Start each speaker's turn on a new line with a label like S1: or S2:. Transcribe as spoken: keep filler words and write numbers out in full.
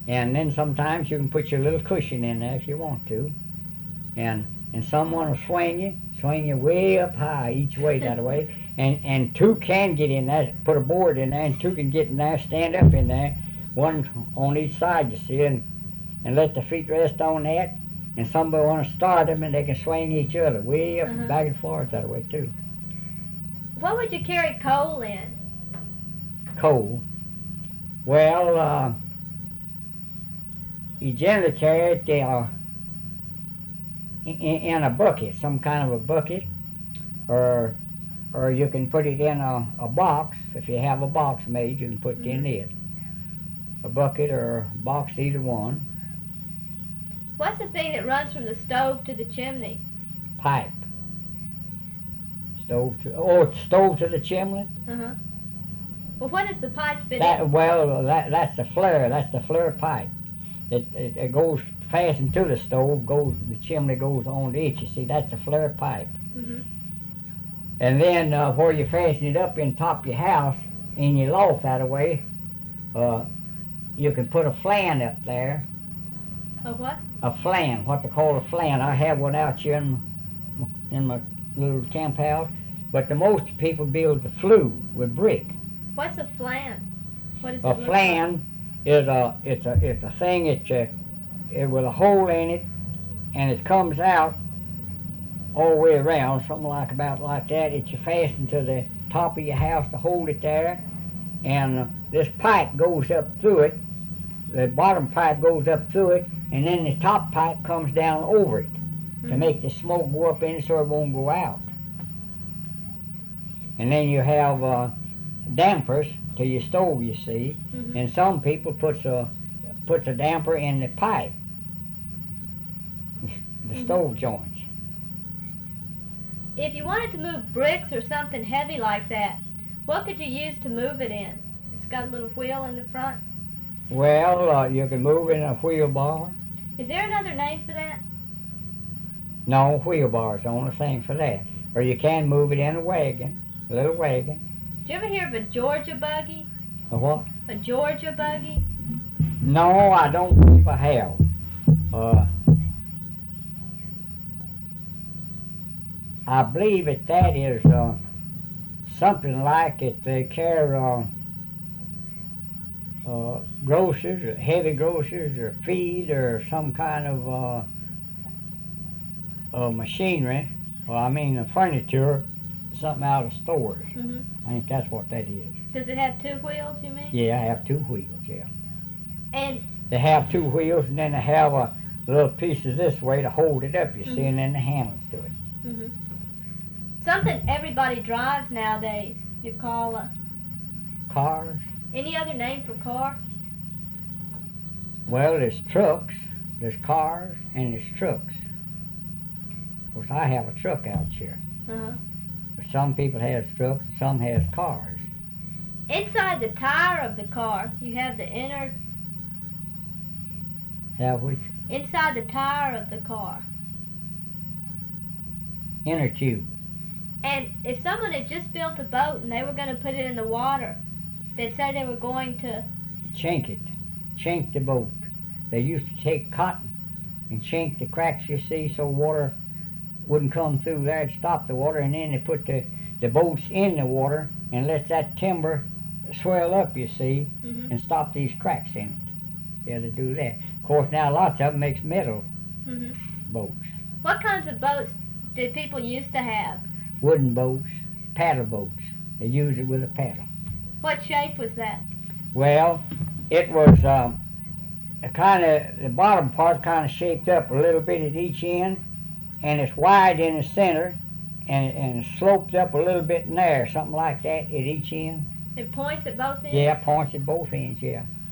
S1: And then sometimes you can put your little cushion in there if you want to. And and someone will swing you, swing you way up high each way that way. And and two can get in there, put a board in there, and two can get in there, stand up in there, one on each side, you see, and, and let the feet rest on that. And somebody want to start them, and they can swing each other way up
S2: Uh-huh.
S1: back and forth that way too.
S2: What would you carry coal in?
S1: Coal. Well, uh, you generally carry it uh, in, in a bucket, some kind of a bucket, or or you can put it in a, a box. If you have a box made, you can put it in it. A bucket or a box, either one.
S2: What's the thing that runs from the stove to the chimney?
S1: Pipe. Stove to oh, stove to the chimney.
S2: Uh-huh. Well, what does the pipe fit
S1: That
S2: in?
S1: well, that that's the flare. That's the flare pipe. It, it it goes fastened to the stove. Goes the chimney goes on it. You see, that's the flare pipe.
S2: Mm-hmm.
S1: And then uh, where you fasten it up in top of your house, in your loft that way, uh, you can put a flan up there.
S2: A what?
S1: A flan, what they call a flan. I have one out here in, in my little camp house. But the most people build the flue with brick.
S2: What's a flan? What does it
S1: A
S2: look
S1: flan is a it's a it's a thing that uh, it with a hole in it, and it comes out all the way around, something like about like that. It's fastened to the top of your house to hold it there, and uh, this pipe goes up through it. The bottom pipe goes up through it, and then the top pipe comes down over it
S2: like?
S1: to
S2: Mhm.
S1: make the smoke go up in it so it won't go out. And then you have uh, dampers to your stove, you see,
S2: Mhm.
S1: and some people puts a puts a damper in the pipe, the
S2: Mhm.
S1: stove joints.
S2: If you wanted to move bricks or something heavy like that, what could you use to move it in? It's got a little wheel in the front.
S1: Well, uh, you can move it in a wheelbar.
S2: Is there another name for that?
S1: No, wheelbar's the only thing for that. Or you can move it in a wagon, a little wagon.
S2: Did you ever hear of a Georgia buggy?
S1: A what?
S2: A Georgia buggy?
S1: No, I don't believe I have. Uh, I believe that that is uh, something like it. They carry uh, uh, groceries, or heavy groceries, or feed, or some kind of uh, uh, machinery. Well, I mean, uh, furniture, something out of stores.
S2: Mm-hmm.
S1: I think that's what that is.
S2: Does it have two wheels, you mean?
S1: Yeah, I have two wheels. Yeah,
S2: And
S1: they have two wheels, and then they have a little pieces this way to hold it up. You see,
S2: Mhm.
S1: and then the handles to it.
S2: hmm something everybody drives nowadays. You call a
S1: Cars.
S2: any other name for car?
S1: Well, there's trucks, there's cars, and there's trucks. Of course, I have a truck out here.
S2: Uh-huh.
S1: But some people has trucks, and some has cars.
S2: Inside the tire of the car, you have the inner
S1: Have we?
S2: inside the tire of the car.
S1: Inner tube.
S2: And if someone had just built a boat and they were going to put it in the water, they'd say they were going to.
S1: Chink it. Chink the boat. They used to take cotton and chink the cracks, you see, so water wouldn't come through there and stop the water, and then they put the, the boats in the water and let that timber swell up, you see,
S2: Mm-hmm.
S1: and stop these cracks in it. Yeah, they do that. Of course, now lots of them makes metal
S2: Mm-hmm.
S1: boats.
S2: What kinds of boats did people used to have?
S1: Wooden boats, paddle boats. They use it with a paddle.
S2: What shape was that?
S1: Well, it was um, a kind of, the bottom part kind of shaped up a little bit at each end, and it's wide in the center, and, and it sloped up a little bit in there, something like that at each end.
S2: It points at both ends?
S1: Yeah, points at both ends, yeah.